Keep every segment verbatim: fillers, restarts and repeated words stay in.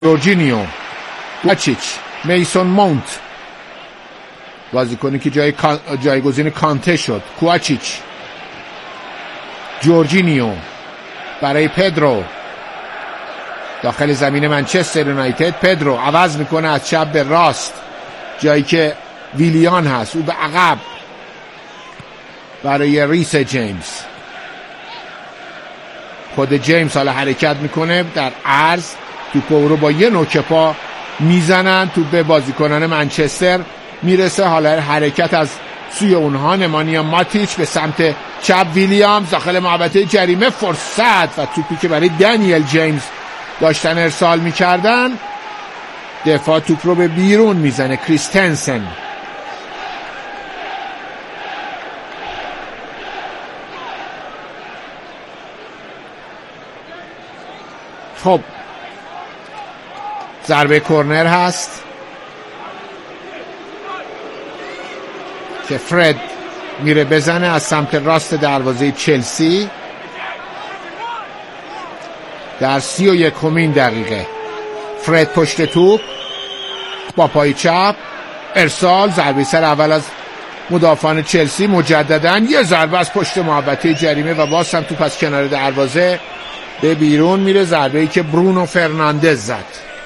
جورجینیو، کوواچیچ، میسون مونت، بازیکنی که جای جایگزین کانته شد. کوواچیچ، جورجینیو برای پدرو داخل زمین منچستر یونایتد. پدرو عوض میکنه از چپ به راست، جایی که ویلیان هست، او به عقب برای ریس جیمز. خود جیمز حالا حرکت میکنه در عرض، توپ رو با یه نوک پا میزنن، توپ به بازیکنان منچستر میرسه. حالا حرکت از سوی اونها، نمانیا ماتیچ به سمت چپ، ویلیامز داخل محوطه جریمه، فرصت و توپی که برای دنیل جیمز داشتن ارسال میکردن، دفاع توپ رو به بیرون میزنه. کریستنسن خب ضربه کرنر هست که فرد میره بزنه از سمت راست دروازه چلسی در سی و یکمین دقیقه. فرد پشت توپ با پای چپ ارسال، ضربه سر اول از مدافعان چلسی، مجددا یه ضربه از پشت محوطه جریمه و باز هم توپ از کنار دروازه به بیرون میره. ضربه‌ای که برونو فرناندز زد.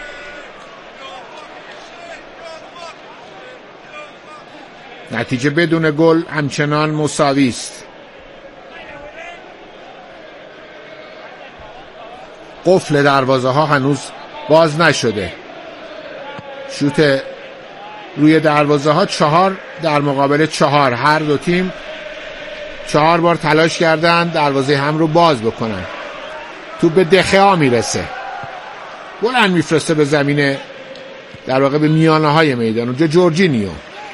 نتیجه بدون گل همچنان مساوی است. قفل دروازه ها هنوز باز نشده. شوت روی دروازه ها چهار در مقابل چهار، هر دو تیم چهار بار تلاش کردن دروازه هم رو باز بکنن. توپ به دخیا میرسه، بلند میفرسته به زمین، در واقع به میانه های میدان. اونجا جورجینیو،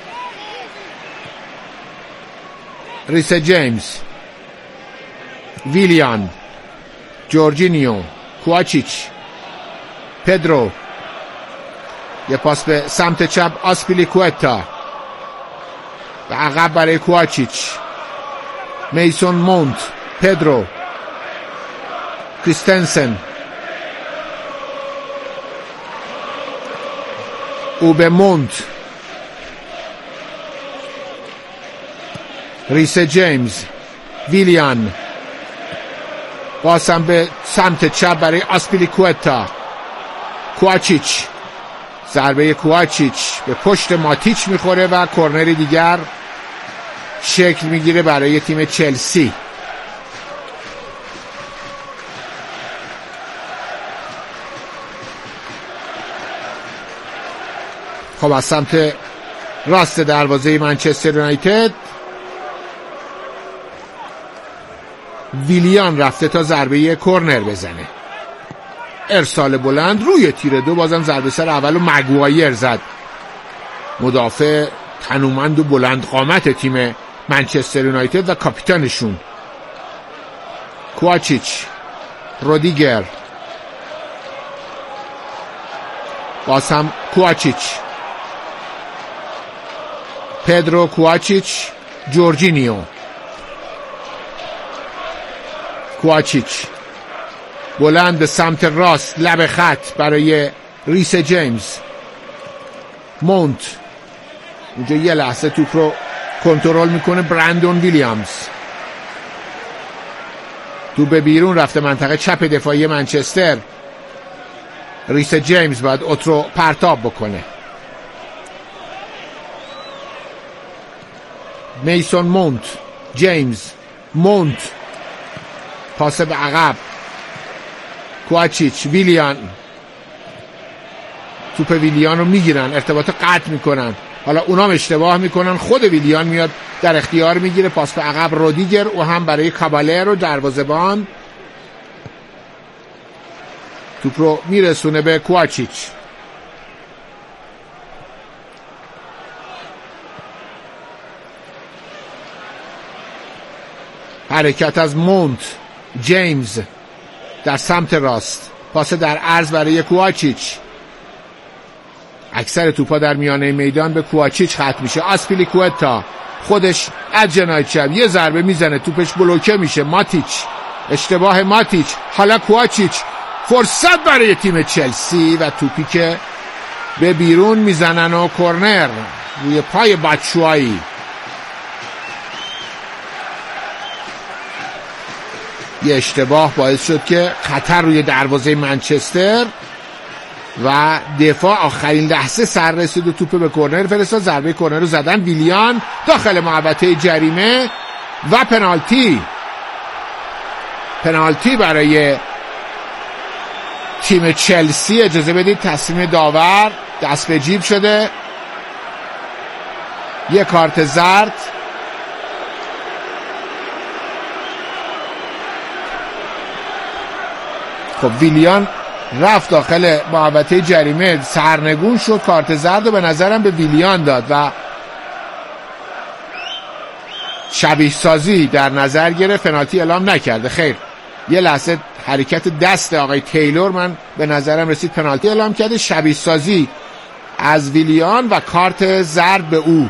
ریس جیمز، ویلیان، جورجینیو، کوواچیچ، پدرو، یه پاس به سمت چپ، آسپیلیکوئتا به عقب برای کوواچیچ، میسون مونت، پدرو، کریستنسن، او به مونت، ریس جیمز، ویلیان، بازم به سمت چپ برای آسپیلیکوئتا، کوواچیچ، ضربه کوواچیچ به پشت ماتیچ میخوره و کرنری دیگر شکل میگیره برای تیم چلسی. خب از سمت راست دروازه منچستر یونایتد ویلیان رفته تا ضربه کرنر بزنه. ارسال بلند روی تیر دو، بازم ضربه سر اول و مگوایر زد، مدافع تنومند و بلند قامت تیم منچستر یونایتد و کاپیتانشون. کوواچیچ، رودیگر، باز هم کوواچیچ، پدرو، کوواچیچ، جورجینیو، کوواچیچ بلند به سمت راست لب خط برای ریس جیمز، مونت اونجا یه لحظه توپ رو کنترل میکنه. برندون ویلیامز، توپ به بیرون رفته منطقه چپ دفاعی منچستر. ریس جیمز باید اوترو پرتاب بکنه. میسون مونت، جیمز، مونت، پاس به عقب، کوواچیچ، ویلیان، توپ ویلیان رو میگیرن، ارتباط قطع میکنن، حالا اونام اشتباه میکنن، خود ویلیان میاد در اختیار میگیره. پاس به عقب رودیگر، او هم برای کابالرو دروازه‌بان، توپ رو میرسونه به کوواچیچ. حرکت از مونت، جیمز در سمت راست، پاس در عرض برای کوواچیچ. اکثر توپا در میانه میدان به کوواچیچ ختم میشه. آسپیلیکوئتا خودش از جناح چپ یه ضربه میزنه، توپش بلوکه میشه. ماتیچ، اشتباه ماتیچ، حالا کوواچیچ، فرصت برای تیم چلسی و توپی که به بیرون میزنن و کرنر روی پای بچوایی. یه اشتباه باعث شد که خطر روی دروازه منچستر و دفاع آخرین لحظه سر رسید و توپ به کرنر فرستاد. ضربه کرنر رو زدن ویلیان داخل محوطه جریمه و پنالتی پنالتی برای تیم چلسی. اجازه بدید تصمیم داور دست به جیب شده، یک کارت زرد. خب ویلیان رفت داخل محوطه جریمه، سرنگون شد، کارت زرد رو به نظرم به ویلیان داد و شبیه سازی در نظر گرفت، پنالتی اعلام نکرده. خیر، یه لحظه حرکت دست آقای تیلور من به نظرم رسید پنالتی اعلام کرده، شبیه سازی از ویلیان و کارت زرد به او.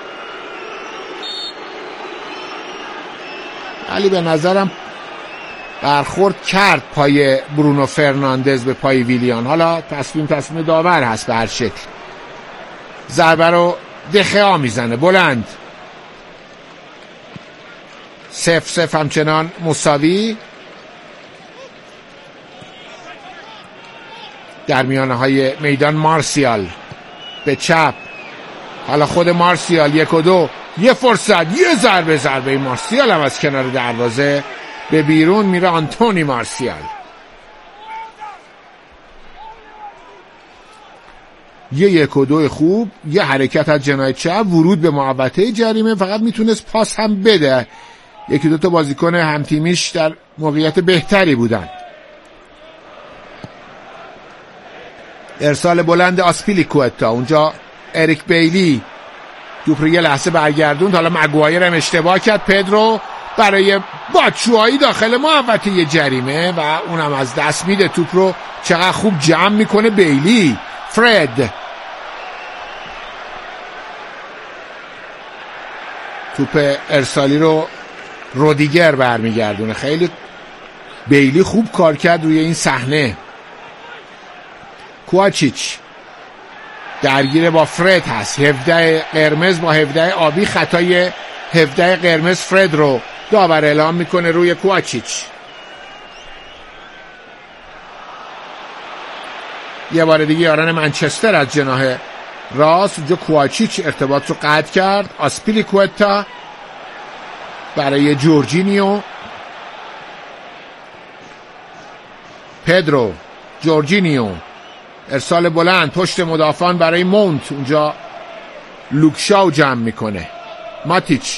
ولی به نظرم برخورد کرد پای برونو فرناندز به پای ویلیان. حالا تصمیم تصمیم داور هست به هر شکل. ضربه رو دخیا میزنه بلند. سف سف همچنان مساوی در میانه های میدان. مارسیال به چپ، حالا خود مارسیال یک و دو، یه فرصت، یه ضربه ضربه مارسیال هم از کنار دروازه به بیرون میره. آنتونی مارسیال یه یک و دو خوب، یه حرکت از جناح چپ، ورود به محوطه جریمه، فقط میتونست پاس هم بده. یکی دو تا بازیکن همتیمیش در موقعیت بهتری بودن. ارسال بلند آسپیلیکوئتا، اونجا اریک بیلی توپ رو یه لحظه برگردوند. حالا مگوایر هم اشتباه کرد. پدرو برای باچوایی داخل محوطه جریمه و اونم از دست میده توپ رو. چقدر خوب جمع میکنه بیلی. فرد توپ ارسالی رو رودیگر برمیگردونه. خیلی بیلی خوب کار کرد روی این صحنه. کوواچیچ درگیر با فرد هست. هفده قرمز با هفده آبی، خطای هفده قرمز فرد رو داور اعلام میکنه روی کوواچیچ. یه بار دیگه یاران منچستر از جناح راست، اونجا کوواچیچ ارتباط رو قطع کرد. آسپیلیکوئتا برای جورجینیو، پدرو، جورجینیو، ارسال بلند پشت مدافعان برای مونت، اونجا لوکشاو جمع میکنه. ماتیچ،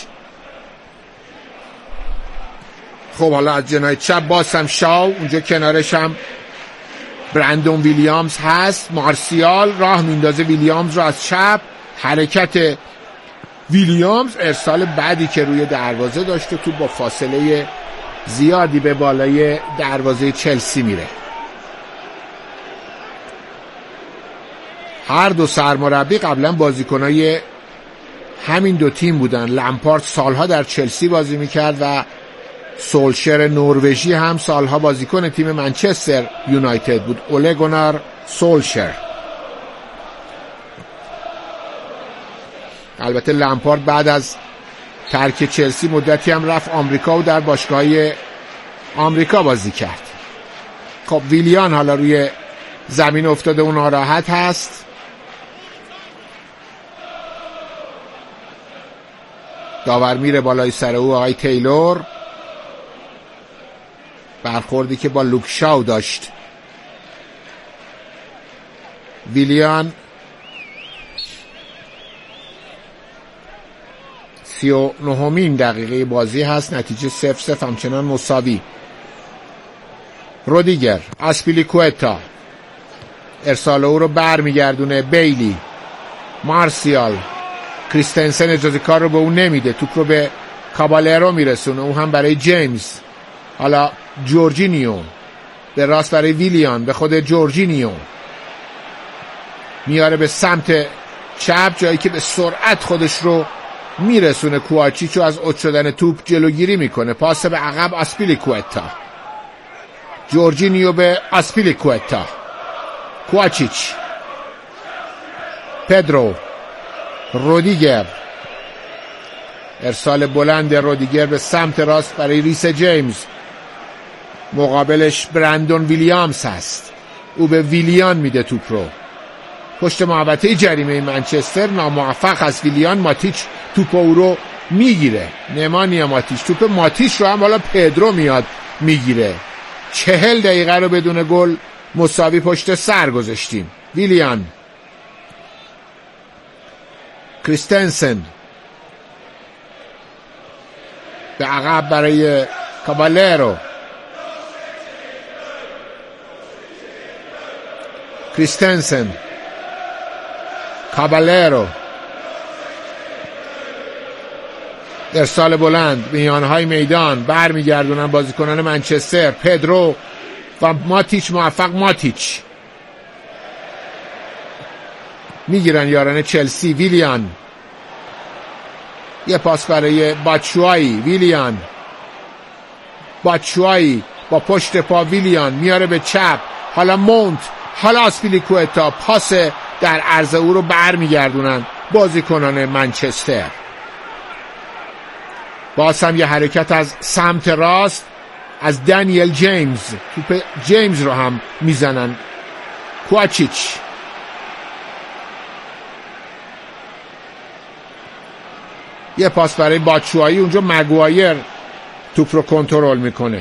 خب حالا از جناح چپ باز هم شاو، اونجا کنارش هم برندون ویلیامز هست. مارسیال راه میندازه ویلیامز رو از چپ، حرکت ویلیامز، ارسال بعدی که روی دروازه داشته تو با فاصله زیادی به بالای دروازه چلسی میره. هر دو سرمربی قبلا بازیکنای همین دو تیم بودن. لمپارد سالها در چلسی بازی میکرد و سولشر نروژی هم سالها بازیکن تیم منچستر یونایتد بود. اوله گونار سولشر. البته لمپارد بعد از ترک چلسی مدتی هم رفت آمریکا و در باشگاه‌های آمریکا بازی کرد. خب ویلیان حالا روی زمین افتاده و ناراحت هست. داور میره بالای سر او، آقای تیلور. برخوردی که با لوکشاو داشت. ویلیان سی و نهمین دقیقه بازی هست، نتیجه صفر صفر همچنان مساوی. رودیگر، آسپیلیکوئتا ارسال او رو بر میگردونه. بیلی، مارسیال، کریستنسن اجازه کار رو به اون نمیده، توپ رو به کابالرو میرسونه، او هم برای جیمز. حالا جورجینیو به راست برای ویلیان، به خود جورجینیو میاره به سمت چپ، جایی که به سرعت خودش رو میرسونه. کوواچیچو از اوت شدن توپ جلوگیری میکنه. پاس به عقب آسپیلیکوئتا. جورجینیو به آسپیلیکوئتا، کوواچیچ، پدرو، رودیگر، ارسال بلند رودیگر به سمت راست برای ریس جیمز، مقابلش برندون ویلیامز هست، او به ویلیان میده توپ رو، پشت محوطه جریمه منچستر ناموفق است ویلیان، ماتیچ توپ او رو میگیره، نمانیا ماتیچ توپ ماتیچ رو هم حالا پدرو میاد میگیره. چهل دقیقه رو بدون گل مساوی پشت سر گذاشتیم. ویلیان، کریستنسن به عقب برای کابالرو، کریستنسن، کابالرو، ارسال بلند میانهای میدان، برمیگردونن بازیکنان منچستر، پدرو و ماتیچ موفق، ماتیچ میگیرن یاران چلسی، ویلیان، یه پاس برای باچوایی، ویلیان، باچوایی با پشت پا، ویلیان میاره به چپ، حالا مونت، حالا آسپیلیکوئتا، پاس در عرض او رو برمیگردونن بازیکنان منچستر. باز هم یه حرکت از سمت راست از دنیل جیمز، توپ جیمز رو هم میزنن، کوواچیچ، یه پاس برای باچوایی، اونجا مگوایر توپ رو کنترل میکنه.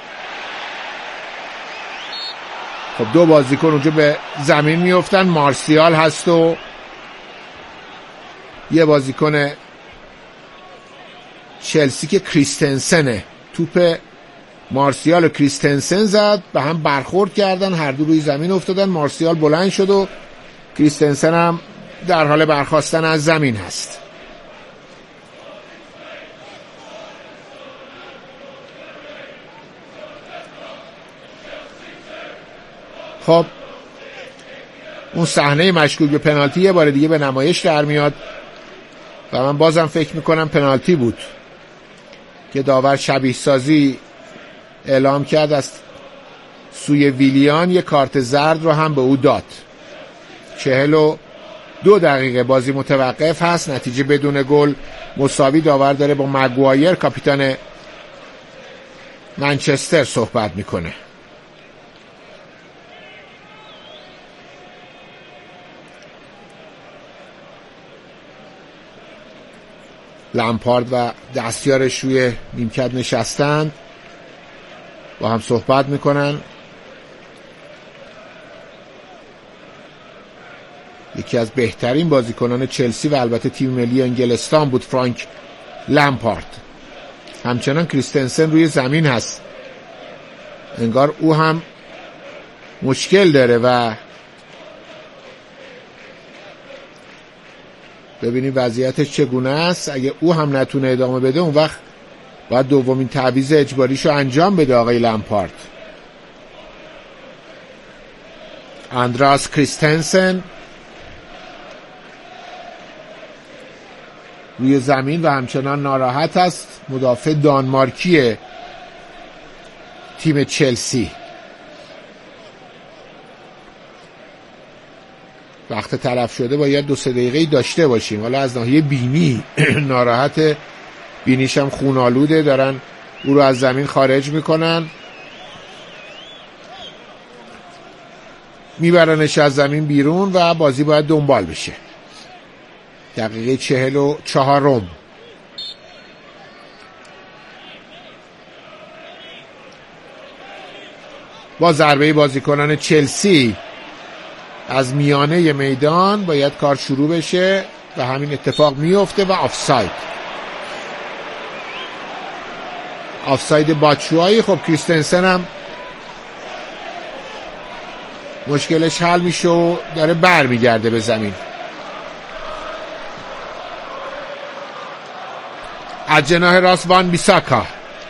خب دو بازیکن اونجا به زمین میافتن، مارسیال هست و یه بازیکن چلسی که کریستنسنه، توپ مارسیال و کریستنسن زد، به هم برخورد کردن، هر دو روی زمین افتادن، مارسیال بلند شد و کریستنسن هم در حال برخاستن از زمین هست. خب اون صحنه مشکوک به پنالتی یه بار دیگه به نمایش در میاد و من بازم فکر میکنم پنالتی بود که داور شبیه سازی اعلام کرد، از سوی ویلیان یک کارت زرد رو هم به او داد. چهل و دو دقیقه بازی متوقف هست، نتیجه بدون گل مساوی. داور داره با مگوایر کاپیتان منچستر صحبت میکنه. لمپارد و دستیارش روی نیمکت نشستن با هم صحبت میکنن. یکی از بهترین بازیکنان چلسی و البته تیم ملی انگلستان بود فرانک لمپارد. همچنان کریستنسن روی زمین هست، انگار او هم مشکل داره و ببینیم وضعیتش چگونه است. اگه او هم نتونه ادامه بده اون وقت باید دومین تعویض اجباریشو انجام بده آقای لمپارد. اندراس کریستنسن روی زمین و همچنان ناراحت است، مدافع دانمارکی تیم چلسی. وقت تلف شده باید دو سه دقیقه‌ای داشته باشیم. حالا از ناحیه بینی ناراحت، بینیش هم خونالوده، دارن او رو از زمین خارج میکنن، میبرنش از زمین بیرون و بازی باید دنبال بشه. دقیقه چهل و چهارم. با ضربه بازیکنان چلسی از میانه میدان باید کار شروع بشه و همین اتفاق میفته و آفساید. آفساید باچوایی. خب کریستنسن هم مشکلش حل میشه و داره بر میگرده به زمین. از جناح راست وان بیساکا،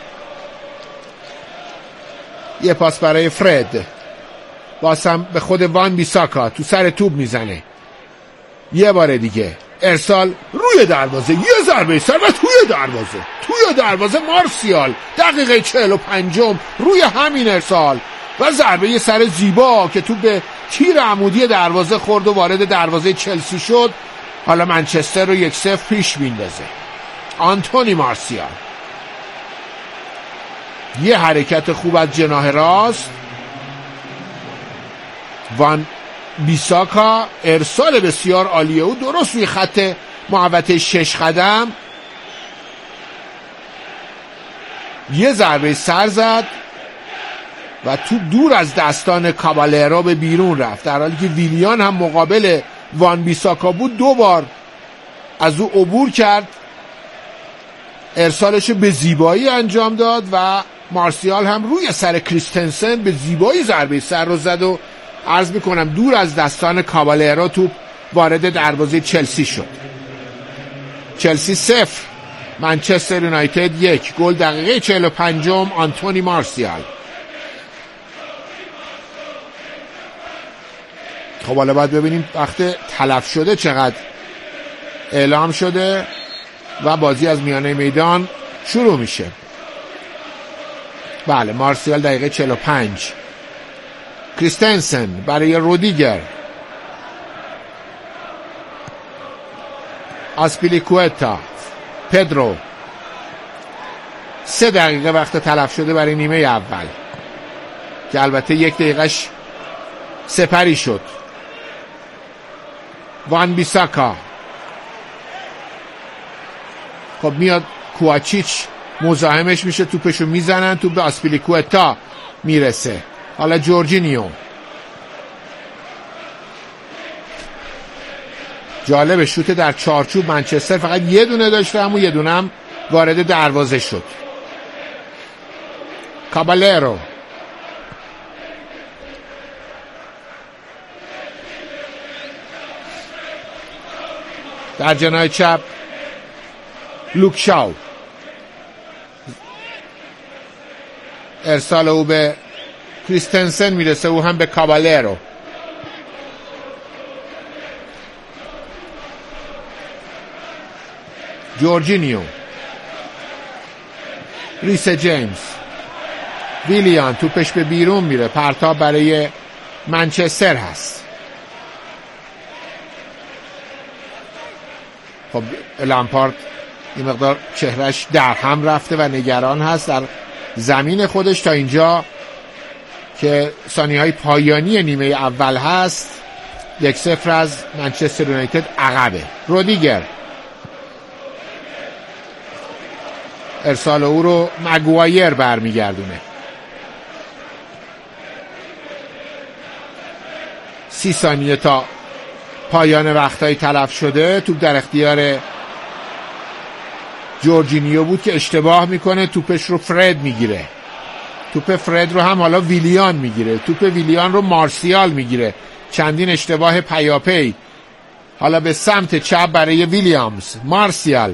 یه پاس برای فرد، بازم به خود وان بیساکا، تو سر توپ میزنه، یه بار دیگه ارسال روی دروازه، یه ضربه سر و توی دروازه، توی دروازه مارسیال. دقیقه چهل و پنجم روی همین ارسال و ضربه یه سر زیبا که تو به تیر عمودی دروازه خورد و وارد دروازه چلسی شد. حالا منچستر رو یک صفر پیش میندازه. آنتونی مارسیال، یه حرکت خوب از جناح راست. وان بیساکا ارسال بسیار عالیه او درست روی خط محوطه شش قدم یه ضربه سر زد و تو دور از دستان کابالرو به بیرون رفت، در حالی که ویلیان هم مقابل وان بیساکا بود دو بار از او عبور کرد، ارسالش به زیبایی انجام داد و مارسیال هم روی سر کریستنسن به زیبایی ضربه سر رو زد و عرض میکنم دور از دستان کابالرو توپ وارد دروازه چلسی شد. چلسی صفر منچستر یونایتد یک. گل دقیقه چهل و پنجم آنتونی مارسیال. خب حالا باید ببینیم وقت تلف شده چقدر اعلام شده و بازی از میانه میدان شروع میشه. بله، مارسیال دقیقه چهل و پنج. کریستنسن برای رودیگر، آسپیلیکوئتا، پدرو. سه دقیقه وقت تلف شده برای نیمه اول که البته یک دقیقهش سپری شد. وان بیساکا، خب میاد کوواچیچ مزاحمش میشه، توپشو میزنن، توپ به آسپیلیکوئتا میرسه. حالا جورجینیو، جالب شوت در چارچوب منچستر فقط یه دونه داشته، همون یه دونه هم وارد دروازه شد. کابالرو، در جناح چپ لوکشاو، ارسال او به کریستنسن میرسه، او هم به کابالرو. جورجینیو، ریس جیمز، ویلیان، توپش به بیرون میره، پرتاب برای منچستر هست. خب لامپارد این مقدار چهرش در هم رفته و نگران هست در زمین خودش تا اینجا که ثانیه‌های پایانی نیمه اول هست. یک صفر از منچستر یونایتد عقبه. رودیگر، ارسال او رو مگوایر برمیگردونه. سی ثانیه تا پایان وقتای تلف شده. توپ در اختیار جورجینیو بود که اشتباه میکنه، توپش رو فرد میگیره. توپ فرد رو هم حالا ویلیان میگیره، توپ ویلیان رو مارسیال میگیره. چندین اشتباه پیاپی. حالا به سمت چپ برای ویلیامز، مارسیال،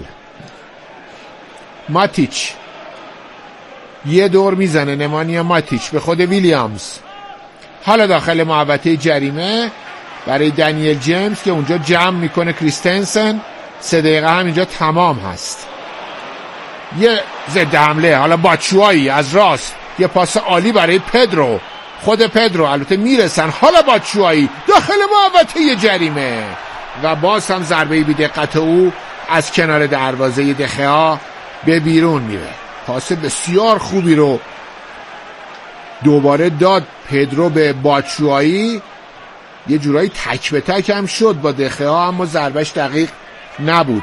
ماتیچ، یه دور میزنه نمانیا ماتیچ به خود ویلیامز. حالا داخل محوطه جریمه برای دنیل جیمز که اونجا جمع میکنه کریستنسن. سه دقیقه هم اینجا تمام هست. یه ضد حمله، حالا باچوایی از راست، یه پاس عالی برای پدرو، خود پدرو البته میرسن. حالا باچوایی داخل محوطه جریمه و باز هم ضربه بی دقت او از کنار دروازه دخیا به بیرون میره. پاس بسیار خوبی رو دوباره داد پدرو به باچوایی، یه جورایی تک به تک هم شد با دخیا، اما ضربش دقیق نبود.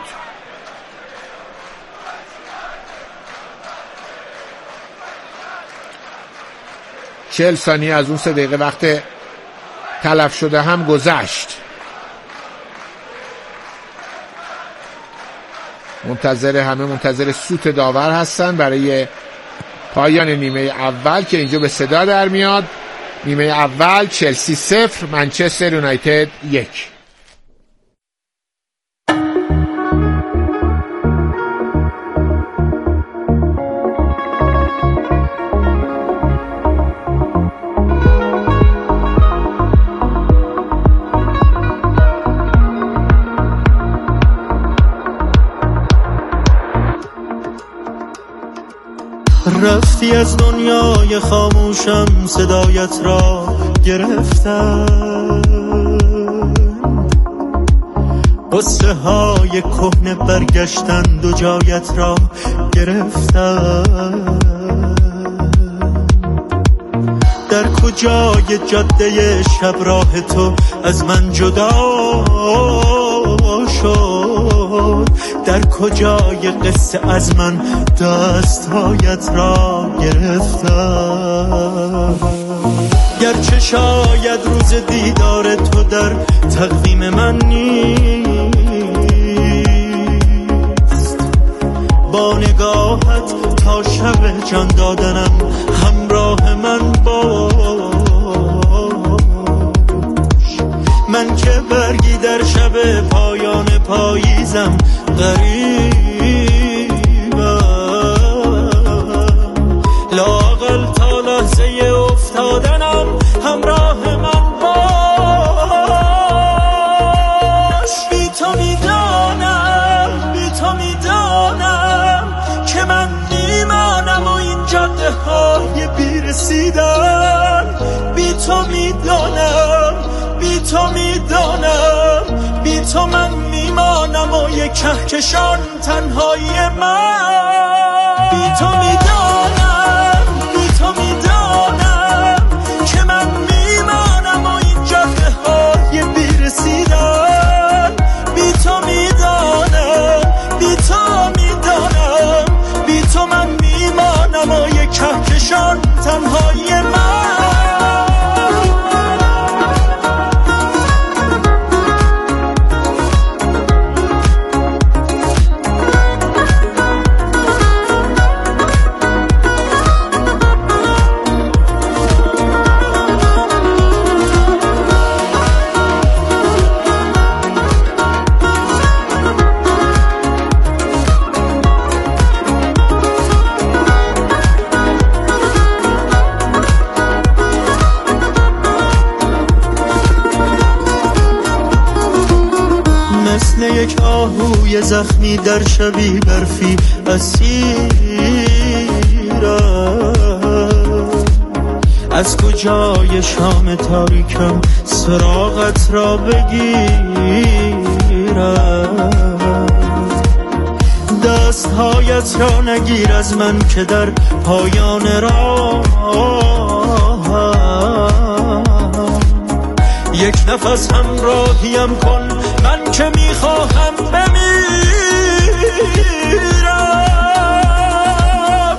چهل ثانیه از اون سه دقیقه وقت تلف شده هم گذشت. منتظر همه منتظر سوت داور هستن برای پایان نیمه اول که اینجا به صدا در میاد. نیمه اول چلسی صفر منچستر یونایتد یک. رفتی از دنیای خاموشم، صدایت را گرفتم، قصه های کهنه برگشتند و جایت را گرفتم. در کجای جاده شب راه تو از من جدا شد، در کجای قصه از من دستهایت را گرفتم. گرچه شاید روز دیدار تو در تقویم من نیست، با نگاهت تا شب جان دادنم همراه من باش. من که برگی در شب پایان پاییزم غریبم، لااقل تا لحظه افتادنم همراه من باش. بی تو میدانم، بی تو میدانم که من میمانم و این جاده های بیرسیدن. بی تو میدانم، بی تو میدانم، بی تو من میمانم و یک کهکشان تنهایی من. بی تو میدانم، بی تو میدانم که من میمانم و این جاده های بیرسیدن. بی تو میدانم، بی تو میدانم، بی تو من میمانم و یک کهکشان تنهایی من. یک آهوی زخمی در شبی برفی اسیرم، از کجای شام تاریکم سراغت را بگیرم. دستهایت را نگیر از من که در پایان راه یک نفس همراهیم کن، من که میخواهم بمیرم.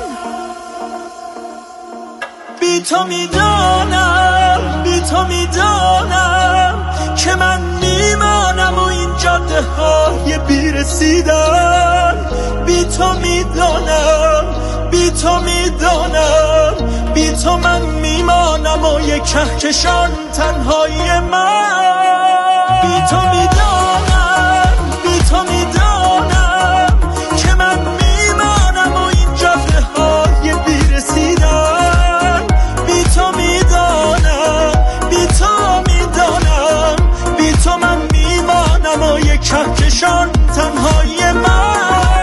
بی تو میدانم، بی تو میدانم که من میمانم و این جاده های بیرسیدن. بی تو میدانم، بی تو میدانم، بی تو من میمانم و یک کهکشان تنهایی من. بی تو میدانم، بی تو میدانم که من میمانم و این جاده های بیرسیدن. بی تو میدانم، بی تو میدانم، بی تو من میمانم و یک کهکشان تنهایی من.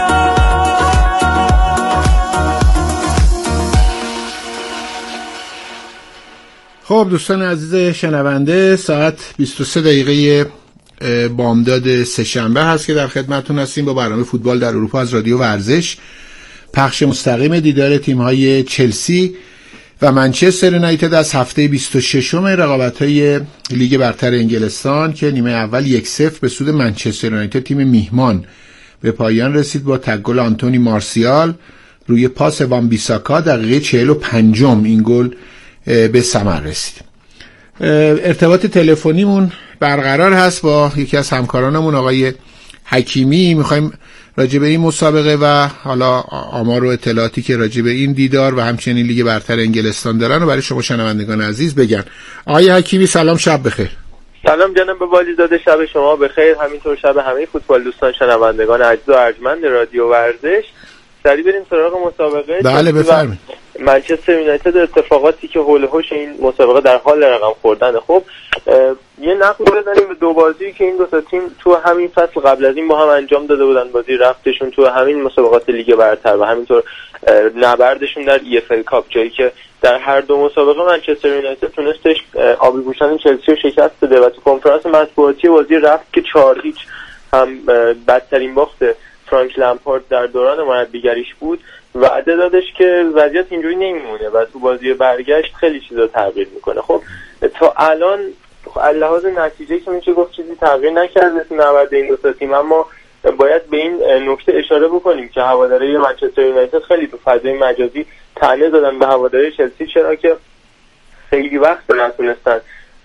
خب دوستان عزیز شنونده، ساعت بیست و سه دقیقه بامداد سه‌شنبه هست که در خدمتتون هستیم با برنامه فوتبال در اروپا از رادیو ورزش. پخش مستقیم دیدار تیم‌های چلسی و منچستر یونایتد از هفته بیست و ششم رقابت‌های لیگ برتر انگلستان که نیمه اول یک صفر به سود منچستر یونایتد تیم میهمان به پایان رسید با تک گل آنتونی مارسیال روی پاس وان بیساکا دقیقه چهل و پنج این گل به ثمر رسید. ارتباط تلفنیمون برقرار هست با یکی از همکارانمون آقای حکیمی. میخوایم راجع به این مسابقه و حالا آمار و اطلاعاتی که راجع به این دیدار و همچنین لیگ برتر انگلستان دارن و برای شما شنوندگان عزیز بگن. آقای حکیمی سلام، شب بخیر. سلام جناب والیزاده، شب شما بخیر، همینطور شب همه فوتبال دوستان شنوندگان عزیز و ارجمند رادیو ورزش. سریع بریم سراغ مسابقه. بله بفرمایید. منچستر یونایتد اتفاقاتی که حول و حوش این مسابقه در حال رقم خوردن. خب یه نقد بزنیم به دو بازی که این دو تا تیم تو همین فصل قبل از این با هم انجام داده بودن. بازی رفتشون تو همین مسابقات لیگ برتر و همینطور نبردشون در ای اف ال کاپ، جایی که در هر دو مسابقه منچستر یونایتد تونستش آبی پوشان چلسی رو شکست بده و تو کنفرانس مطبوعاتی بازی رفت که چهار هیچ هم بدترین باخت فرانک لمپارد در دوران مربیگریش بود و وعده دادش که وضعیت اینجوری نمیمونه و تو بازی برگشت خیلی چیزا تغییر میکنه. خب تا الان لحاظ نتیجه که میشه گفت چیزی تغییر نکرده تو نبرد این دو تا تیم، اما باید به این نکته اشاره بکنیم که هواداری منچستر یونایتد خیلی تو فضای مجازی طعنه زدن به هواداری چلسی، چرا که خیلی وقت نتونستن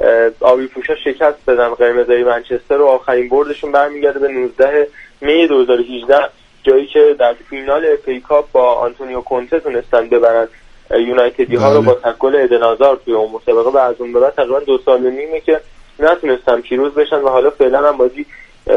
آبی پوشا شکست بدن قرمزای منچستر و آخرین بردشون برمیگرده به نوزده می دو هزار و هجده، جایی که در فینال اف ای کاپ با آنتونیو کونته تونستن ببرن یونایتدی ها رو با گل ایدن هازارد توی اون مسابقه و از اون به بعد تقریبا دو سال و نیمه که نتونستن پیروز بشن و حالا فعلا هم بازی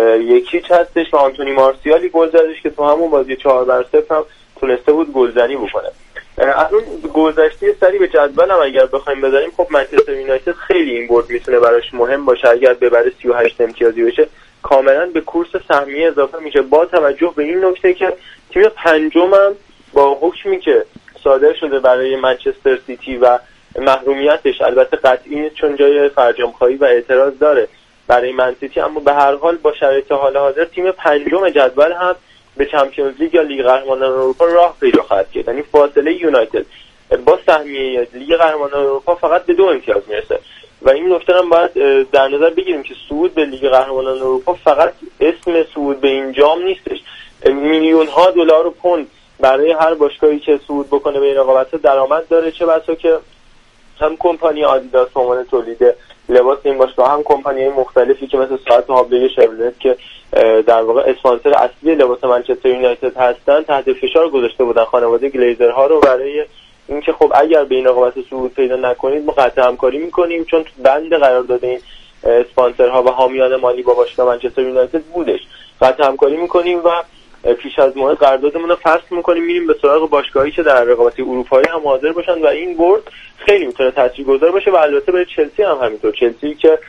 یکیچ هستش و آنتونی مارسیالی گل زدش که تو همون بازی چهار بر صفر هم تونسته بود گلزنی بکنه. از اون گذشته سری به جدول هم اگر بخوایم بذاریم، خب منچستر یونایتد خیلی این برد میتونه براش مهم باشه. اگر ببره سی و هشت امتیازی بشه کاملا به کورس سهمیه اضافه میشه، با توجه به این نکته که تیم پنجم هم با حکمی که صادر شده برای منچستر سیتی و محرومیتش البته قطعی نیست چون جای فرجام‌خواهی و اعتراض داره برای من سیتی، اما به هر حال با شرایط حال حاضر تیم پنجم جدول هم به چمپیونز لیگ یا لیگ قهرمانان اروپا راه پیدا خواهد کرد. یعنی فاصله یونایتد با سهمیه لیگ قهرمانان اروپا فقط به دو امتیاز میرسه و این نکته هم باید در نظر بگیریم که صعود به لیگ قهرمانان اروپا فقط اسم صعود به این جام نیستش. میلیون ها دلار و پوند برای هر باشگاهی که صعود بکنه به این رقابت درآمد داره، چه بسا که هم کمپانی آدیداس به عنوان تولید لباس این باشگاه، هم کمپانی‌های مختلفی که مثل ساعت هابله شورلت که در واقع اسپانسر اصلی لباس منچستر یونایتد هستن تحت فشار گذاشته بودن خانواده گلیزرها رو برای اینکه خب اگر به این رقابت صعود پیدا نکنید ما قطع همکاری میکنیم، چون تو بند قرار داده این اسپانسرها و حامیان مالی با باشگاه منچستر یونایتد بودش، قطع همکاری میکنیم و پیش از موعد قراردادمون رو فسخ میکنیم، میریم به سراغ باشگاهی که در رقابت اروپایی هم حاضر باشن و این برد خیلی میتونه تاثیرگذار باشه. و البته برای چلسی هم همینطور، چلسی که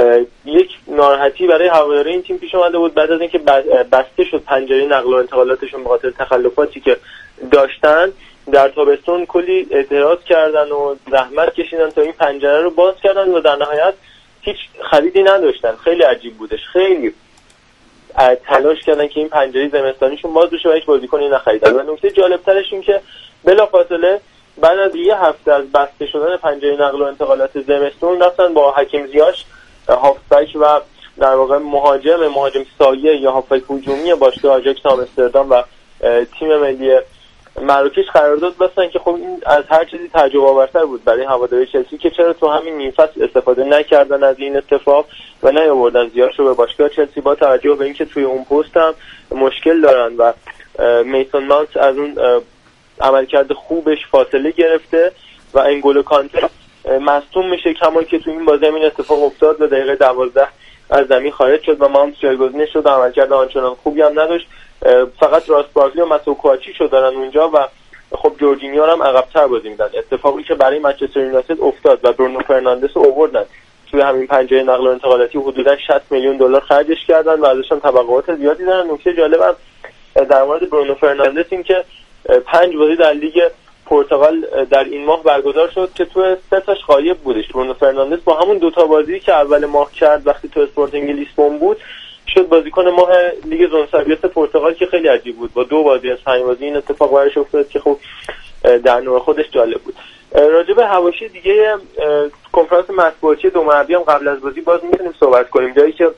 یک ناراحتی برای هواداری این تیم پیش اومده بود بعد از اینکه بسته شد پنجره نقل و انتقالاتشون به خاطر تخلفاتی که داشتن در تابستون، کلی اعتراض کردن و زحمت کشیدن تا این پنجره رو باز کردن و در نهایت هیچ خریدی نداشتن. خیلی عجیب بودش، خیلی تلاش کردن که این پنجره زمستانیشون باز بشه و هیچ بازیکنی نخریدن. و نکته جالب‌ترش این که بلافاصله بعد از یه هفته از بسته شدن پنجره نقل و انتقالات زمستون رفتن با حکیم زیاش هافبک و در واقع مهاجم مهاجم سایه یا هافبک هجومی باشگاه آژاکس آمستردام و تیم ملی مراکش قرارداد بستن که خب این از هر چیزی تعجب آورتر بود برای هواداری چلسی که چرا تو همین نیم فصل استفاده نکردن از این اتفاق و نیاوردن زیاش رو به باشگاه چلسی، با توجه به اینکه توی اون پست هم مشکل دارن و میسون ماونت از اون عملکرد خوبش فاصله گرفته و انگولو کانته مصدوم میشه، کما که تو این بازی این اتفاق افتاد و دقیقه دوازده از زمین خارج شد و ماونت جایگزین شد و عملکرد آنچنان خوبی هم نداشت. فقط راست بارکلی و ماتوکواچی شو دارن اونجا و خب جورجینیو هم عقب‌تر بازی میدن. اتفاقی که برای منچستر یونایتد افتاد و برونو فرناندز رو آوردن توی همین پنجره نقل و انتقالاتی حدوداً شصت میلیون دلار خرجش کردن و ازش هم توقعات زیادی دارن. نکته جالبم در مورد برونو فرناندز این که پنج بازی در لیگ پرتغال در این ماه برگزار شد که تو سه تاش غایب بودش. برونو فرناندز با همون دوتا بازی که اول ماه کرد وقتی تو اسپورتینگ لیسبون بود شد بازیکن ماه لیگ زونساویت پرتغال که خیلی عجیب بود. با دو بازی از پنج بازی این اتفاق براش افتاد که خب در نوع خودش جالب بود. راجع به حواشی دیگه کنفرانس مطبوعاتی دو مربی هم قبل از بازی باز میتونیم صحبت کنیم، جایی که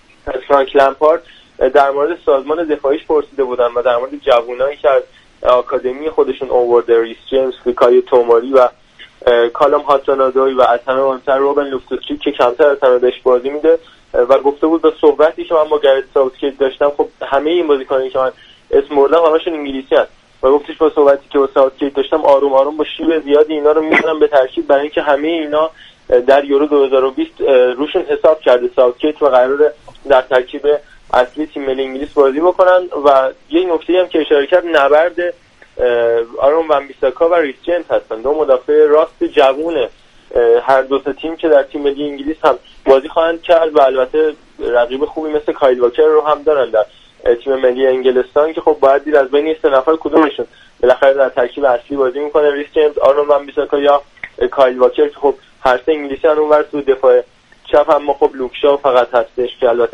فرانک لمپارد در مورد سازمان دفاعیش پرسیده بودن و در مورد جوانایی که از آکادمی خودشون آورده، ریس جیمز، فیکایو توماری و کالام هاتانادوی و از همه مهمتر روبن لوفتوس-چیک که کمتر از همه بهش بازی میده و گفته بود به صحبتی که من با گرت ساوتگیت داشتم، خب همه این بازیکنایی که من اسم بردم همشون انگلیسی هست و گفتش با صحبتی که با ساوتگیت داشتم آروم آروم با شیوه زیادی اینا رو میذارم به ترکیب برای اینکه همه اینا در یورو دو هزار و بیست روشون حساب کرده ساوتگیت و قراره در ترکیب اصلی تیم ملی انگلیس بازی بکنن. و یه نکته هم که اشاره کرد نبرد آرون ون بیساکا و ریس جیمز هستن، دو مدافع راست جوون هر دو تا تیم که در تیم ملی انگلیس هم بازی خواهند کرد و البته رقیب خوبی مثل کایل واکر رو هم دارن در تیم ملی انگلستان که خب باید دید از بین سه نفر کدومشون بالاخره در ترکیب اصلی بازی میکنه، ریس جیمز، آرون ون بیساکا یا کایل واکر که خب هر سه انگلیسی ان. اونور تو دفاع چپ هم خب لوکشا فقط هستش که البته